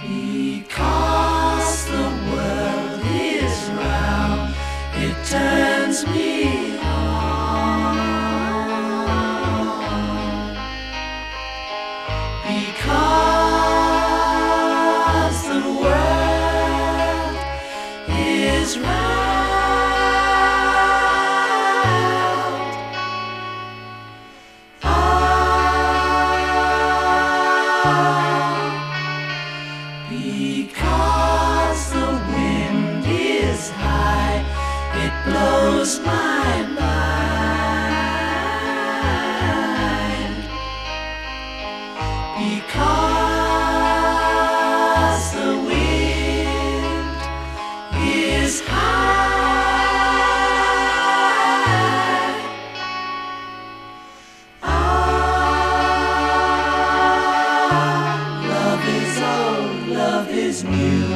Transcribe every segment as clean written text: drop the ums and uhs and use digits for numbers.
Because the world is round, it turns me on. Because the world is round. Because the wind is high, it blows my mind. Because the wind is high. Love is old, love is new.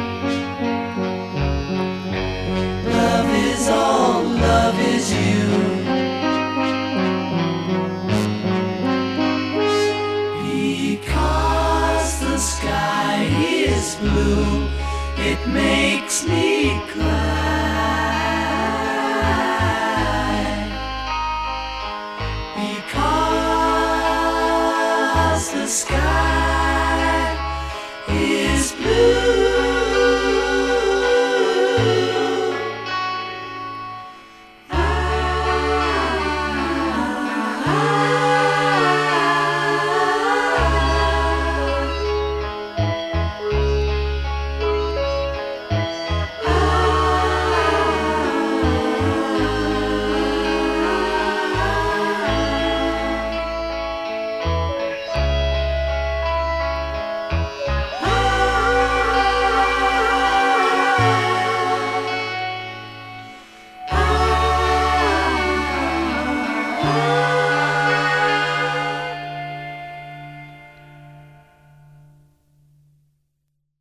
Love is all, love is you. Because the sky is blue, it makes me cry.